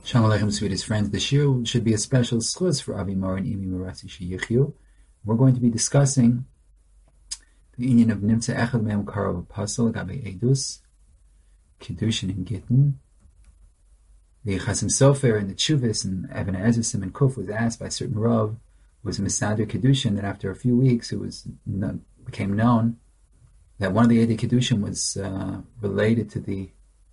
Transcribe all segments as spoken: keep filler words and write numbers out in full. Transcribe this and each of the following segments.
Shalom Aleichem, sweetest friends. The shiur should be a special schus for Avi Mor and Imi Marasi Sheyichyu. We're going to be discussing the union of Nimtza Echad Me'em Karav Apostle, Gabe Eidus, Kiddushin and Gittin. The Chasim Sofer and the Chuvis and Even HaEzer Siman Kuf was asked by a certain Rav, was a Mesader Kiddushin, that after a few weeks it was became known that one of the Eidei Kiddushin was uh, related to the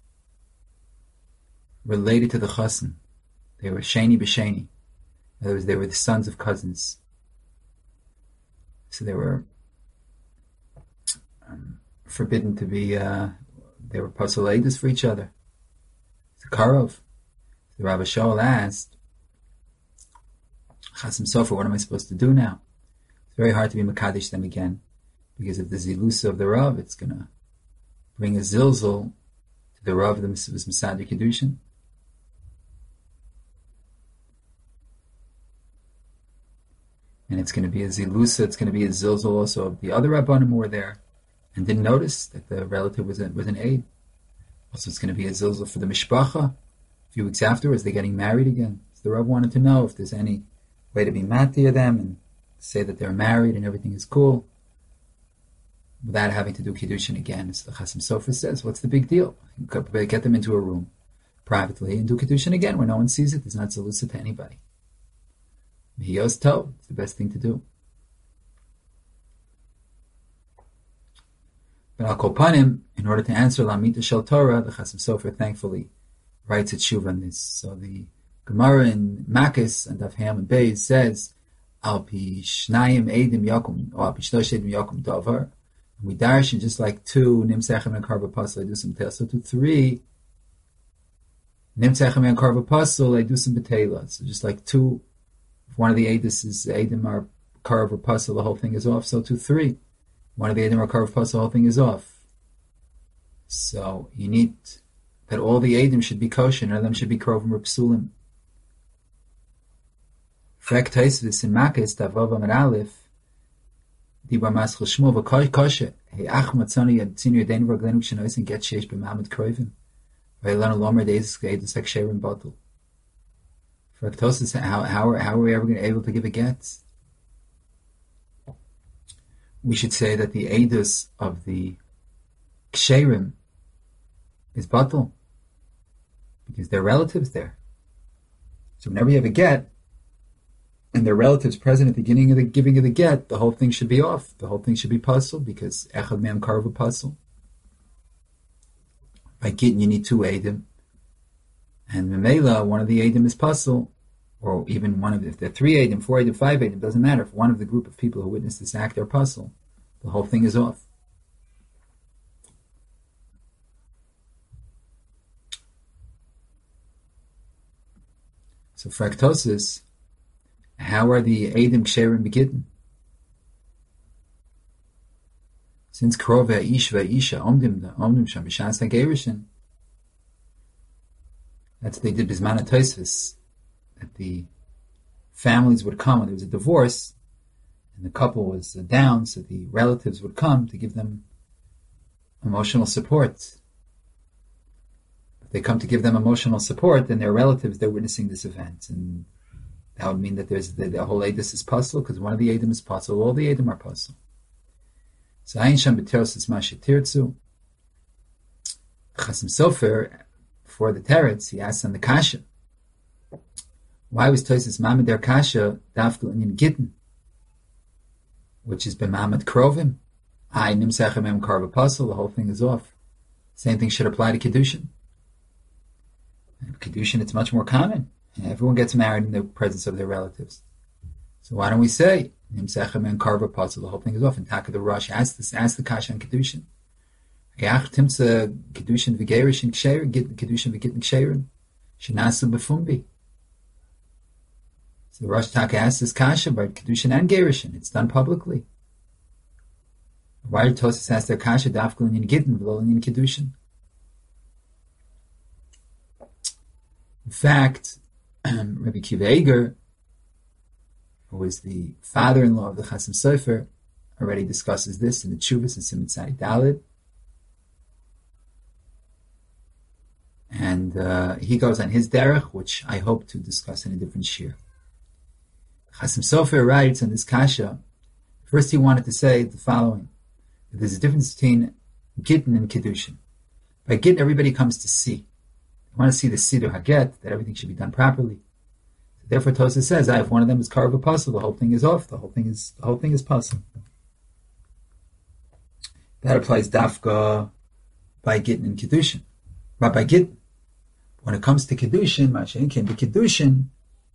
related to the Chassan. They were Sheni B'Sheni. In other words, they were the sons of cousins. So they were um, forbidden to be, uh, they were Pasal Eidus for each other. It's a Karov. The Rabbi Shaul asked, Chasim Sofer, what am I supposed to do now? It's very hard to be Makadish them again, because if the Zilusa of the Rav, it's going to bring a Zilzal to the Rav that was Mesader Kiddushin. And it's going to be a zilusa, it's going to be a zilzal also of the other Rabbanim who were there and didn't notice that the relative was, a, was an aid. Also, it's going to be a zilzal for the mishpacha. A few weeks afterwards, they're getting married again. So the Rav wanted to know if there's any way to be matir them and say that they're married and everything is cool without having to do kiddushin again. So the Chasim Sofer says, what's the big deal? Get them into a room privately and do kiddushin again where no one sees it. There's not zilusa to anybody. He was told it's the best thing to do. But Al Kopanim, in order to answer Lamita Shel Torah, the Chasim Sofer thankfully writes a tshuva on this. So the Gemara in Makis and Daf Ham and Beis says, Al pi shnayim edim yakum, or Al pi shlosh edim yakum davar. We darshan just like two nimsechem and karva pasal do some tel. So to three nimsechem and karva pasal do some betela. So just like two. If one of the Eidus is Eidim are Karav or Pasal, the whole thing is off. So to three. One of the Eidim are Karav Pasal, the whole thing is off. So you need that all the Eidim should be kosher, none of them should be Karav or Psulim. Frek Taisvis in Makis, Tavav Amar Aleph, Dibar Maschel Shmuel, V'kosh kosher, Hey Ach Matzani Yadzinu Yadein Ragleinu Kshenois and get Sheish B'Mahamad Kroivim. V'Elan Lomer Deis Eidus Haksherim Batul. Fractosis, how, how, are, how are we ever going to be able to give a get? We should say that the Eidus of the Ksherim is Batul, because they're relatives there. So whenever you have a get, and their relatives present at the beginning of the giving of the get, the whole thing should be off. The whole thing should be puzzle, because Echad Me'em Karav puzzle. By getting, you need two Eidim. And Memela, one of the Eidim is puzzle, or even one of the, if there are three Eidim, four Eidim, five Eidim, doesn't matter. If one of the group of people who witnessed this act are puzzle, the whole thing is off. So fractosis, how are the Eidim Ksherim begitten? Since Krov Ish Isha Omdim Omdim Sham B'Shas HaGerishin, that's what they did Bismana Tosfos, that the families would come when there was a divorce and the couple was down, so the relatives would come to give them emotional support. If they come to give them emotional support, then their relatives, they're witnessing this event. And that would mean that there's the, the whole Eidus is puzzle, because one of the Eidim is puzzle, all the Eidim are puzzle. So Ayin Sham B'Teros is Masha Tirtzu. Chasim Sofer, for the Teretz, he asks on the Kasha, why was Tosis Mamad der Kasha Dafku in Gittin, which is B'Mamad Krovim? I Nimsechem Em Karva Pasal, the whole thing is off. Same thing should apply to Kiddushin. And Kiddushin, it's much more common. Everyone gets married in the presence of their relatives. So why don't we say Nimsechem Em Karva Pasal, the whole thing is off? And Taka the Rosh, ask, this, ask the Kasha on Kiddushin. Ach timtza kedushin v'gerishin ksherim, git kedushin v'gittin ksherim, shenasu b'fumbi. So the Rosh Taka asks this kasha about kedushin and gerishin. It's done publicly. Why did Tosas ask their kasha dafkul in gittin v'lo in kedushin? In fact, Rabbi Kiva Eger, who was the father-in-law of the Chasim Sofer, already discusses this in the Tshuvas and Siman Tzadi Daled. And uh, he goes on his derech, which I hope to discuss in a different shir. Chasim Sofer writes on this kasha, first he wanted to say the following, that there's a difference between Gittin and Kiddushin. By Gittin, everybody comes to see. They want to see the Siddur Haget, that everything should be done properly. So therefore, Tosa says, ah, if one of them is carved a puzzle, the whole thing is off. The whole thing is the whole thing is puzzle. That applies dafka by Gittin and Kiddushin. But by Gittin, when it comes to Kiddushin, Mashen came to Kiddushin,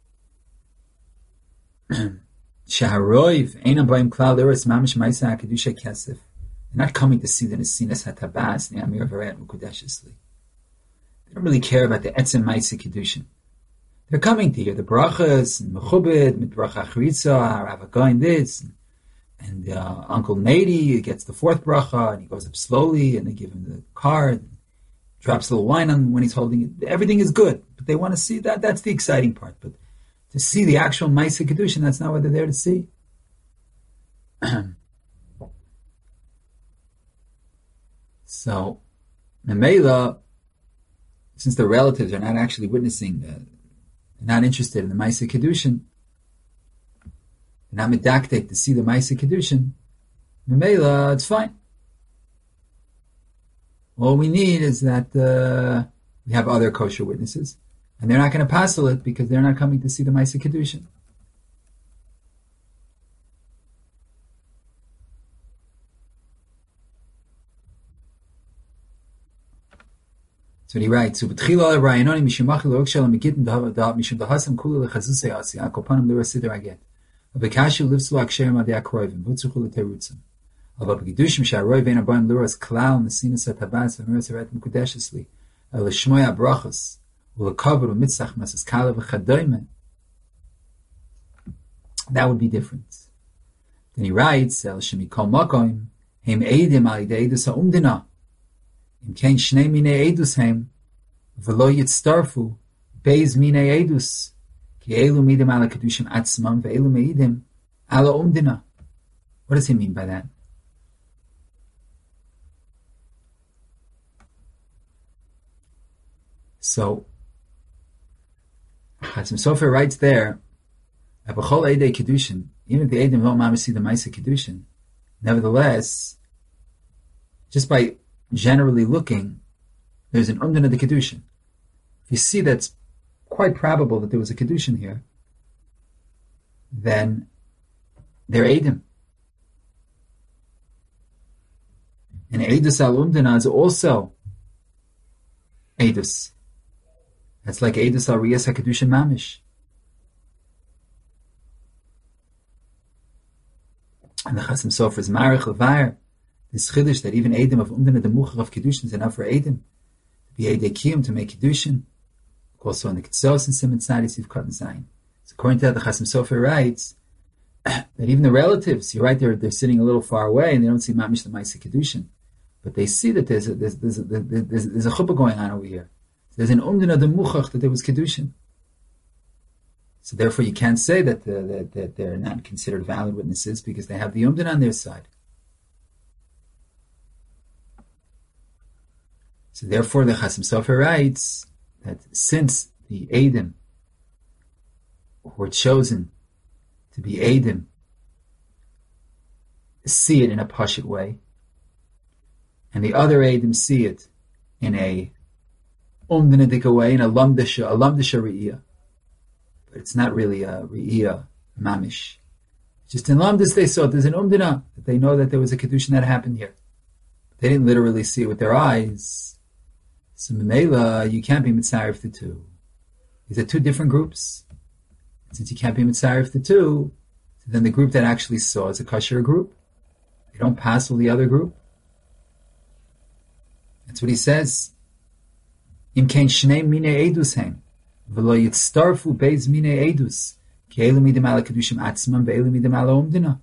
Shaharoiv, Einam Baim Klal Liris Mamish Maisa Kedusha Kesef. They're not coming to see the Nesinas Hatabas, the Amir Varet Mukudeshesli. They don't really care about the Etzem Maisa Kiddushin. They're coming to hear the brachas, and Mechubed, Mitbracha Chritza, Rav Again this, and, and uh, Uncle Nady gets the fourth bracha, and he goes up slowly, and they give him the card, drops a little wine on when he's holding it. Everything is good, but they want to see that. That's the exciting part. But to see the actual Maisa Kedushin, that's not what they're there to see. So, Memela, since the relatives are not actually witnessing, uh, they're not interested in the Maisa Kedushin, they're not medactic to see the Maisa Kedushin, Memela, it's fine. All we need is that uh, we have other kosher witnesses. And they're not going to passel it because they're not coming to see the Maisa Kedushin. So he writes, "So b'tchila ra'yanoni mishumachil orkshala megitin dahav dahav mishum dahasam kula lechazusei asi akopanim lira siddur aget. Abekashu livslu aksherim adei akroivim v'utzuchu l'terutzim. Aber b'gedushim sha'roiv ein abayim liras klal nesinas hatabas v'miras heret mekudeshesli el shmoya brachos u'lekaver u'mitzach masas kala v'chadoyme." That would be different. Then he writes, "El shemikol makoim heim eidim al yidei edus ha'umdina. Im kein shnei minei edus heim, v'lo yitztarfu, beis minei edus, ki elu midim ala kedushim atzmam, ve'elu meidim ala umdina." What does he mean by that? So, Chasim Sofer writes there, that b'chol eidei kedushin, even if the eidim don't mamish see the Maisa Kedushin, nevertheless, just by generally looking, there's an umdin of the Kedushin. If you see that's quite probable that there was a Kedushin here, then they're Eidim. And Eidus al umdina is also Eidus. That's like Eidus al Riyas HaKedushin Mamish. And the Chasim Sofer is Marich Levayer, this chiddush that even Eidim of Umdana the Mucher of Kedushin is enough for Eidim to be Eidei Kiyum, to make Kedushin. Also on the Ketzos and Simon Tzadis you've cut and Zayin. So according to that, the Chasim Sofer writes that even the relatives, you're right, they're they're sitting a little far away and they don't see Mamish the Maisa Kedushin, but they see that there's a, there's there's a, there's, there's a chuppah going on over here. So there's an Umdana the Mucher that there was Kedushin. So therefore, you can't say that, the, that that they're not considered valid witnesses because they have the Umdana on their side. So therefore, the Chasim Sofer writes that since the Eidim who were chosen to be Eidim see it in a pashut way, and the other Eidim see it in a umdinadika way, in a lamdisha, a lamdisha re'iyah, but it's not really a re'iyah mamish. Just in lamdis they saw it. There's an umdina that they know that there was a kedushin that happened here. They didn't literally see it with their eyes. So Memela, you can't be mitzaref the two. These are two different groups. And since you can't be mitzaref the two, so then the group that actually saw is a kosher group. They don't passel the other group. That's what he says. Im kein shnei mine edus hem, v'lo yitztarfu beis mine edus, ki elu midim ala kedushim atzmam, ve'elu midim ala umdina.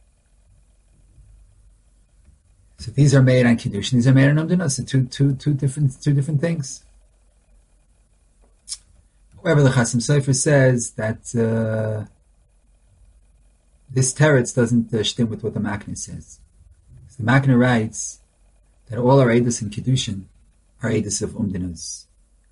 So these are made on Kiddushin, these are made on Umdina. So two, two, two different, two different things. However, the Chasim Sofer says that uh, this teretz doesn't uh, stem with what the Makna says. So the Makna writes that all our Eidos in Kiddushin are Eidos of Umdinas.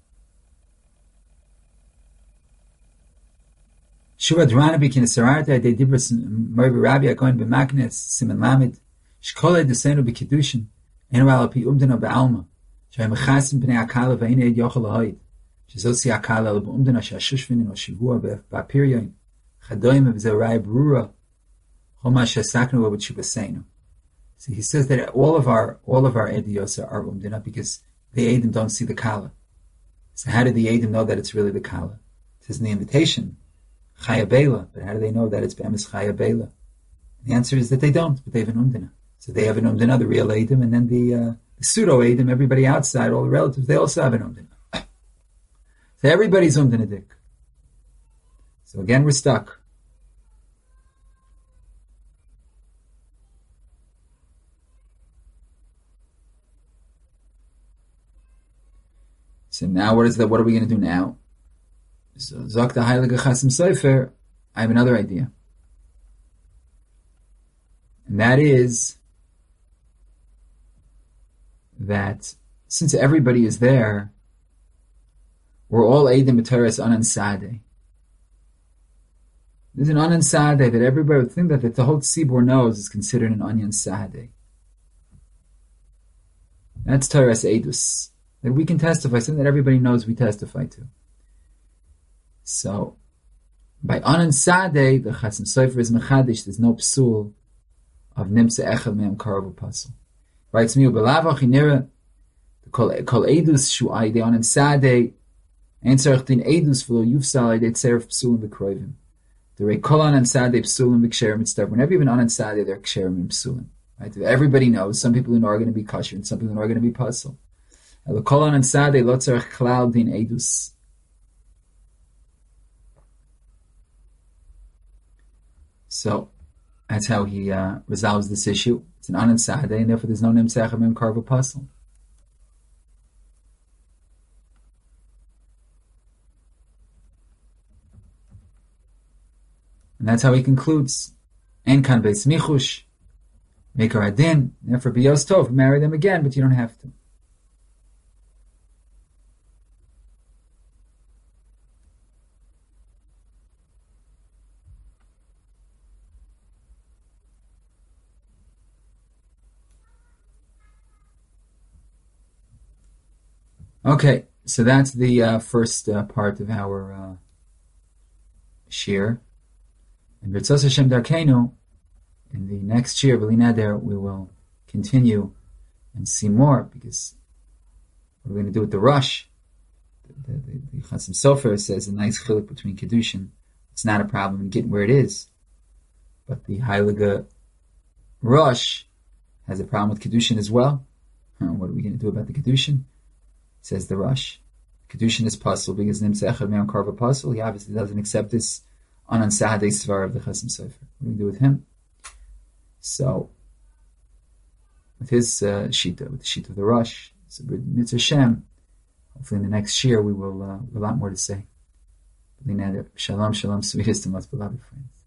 Shura drana bikin sararta de dibras mervi rabbi akoin b'maknes simen lamid. Shkolei desenu b'kedushin. Enu ala pi umdena b'alma. Shay mechasim b'nei akala v'ene ed yochel ahoid. Shezosi akala ala b'umdena shashushvinin o shivua b'apiryoin. Chadoyim v'zerai brura. Choma shasaknu wa b'tshubasenu. So he says that all of our all of our ediyos are umdena because the edim don't see the kala. So how do the edim know that it's really the kala? It says in the invitation, chaya beila. But how do they know that it's be'emes chaya beila? The answer is that they don't, but they have an umdena. So they have an umdena, the real edim, and then the, uh, the pseudo edim, everybody outside, all the relatives, they also have an umdena. So everybody's umdena dik. So again, we're stuck. So now what is that? What are we going to do now? So Zakta Heilige Chasim Sofer, I have another idea. And that is that since everybody is there, we're all Eidim B'Teres Anan Sadeh. There's an Anan Sadeh that everybody would think that, that the whole Tzibur knows is considered an Anyan Sadeh. That's Teres Eidus. That we can testify, something that everybody knows we testify to. So, by Anan Sadeh, the Chasim Sofer is Mechadish, there's no psul of Nimtze Echad Me'am Karav U'Pasul. Writes me, U'Belavach Inira, the Kol Eidus Shu Aidei Anan Sadeh, Ein Tzarech Din Eidus V'lo Yufsal Aidei Tzeref Psulim V'Kroivim. The Rei Kol Anan Sadeh Psulim V'Ksherim Mitzdav. Whenever you have an Anan Sadeh, they're Ksherim and Psulim. Right? Everybody knows, some people who know are going to be kosher, and some people who know are going to be pasul. The Kol Anan Sadeh Lo Tzarech Klal Din Eidus. So, that's how he uh, resolves this issue. It's an Anan Sadeh, and therefore there's no Nimtze Echad Me'am Karav U'Pasul. And that's how he concludes. En kan beis michush, make her adin, therefore biyos tov, marry them again, but you don't have to. Okay, so that's the uh, first uh, part of our uh, shir. And B'Ritzos Hashem Darkeinu, in the next shir, B'li Neder, we will continue and see more, because what we're going to do with the rush, the, the, the Chasim Sofer says a nice chiluk between Kedushin. It's not a problem in getting where it is. But the Heilige Rush has a problem with Kedushin as well. What are we going to do about the Kedushin? Says the Rush. Kedushin is pasul because Nimtze Echad Me'am Karav U'Pasul. He obviously doesn't accept this Anan Sadeh Svar of the Chasim Sofer. What do we do with him? So, with his uh, Shita, with the Shita of the Rush, so Mitzvah Shem, hopefully in the next year we will uh, have a lot more to say. Shalom, shalom, sweetest and most beloved friends.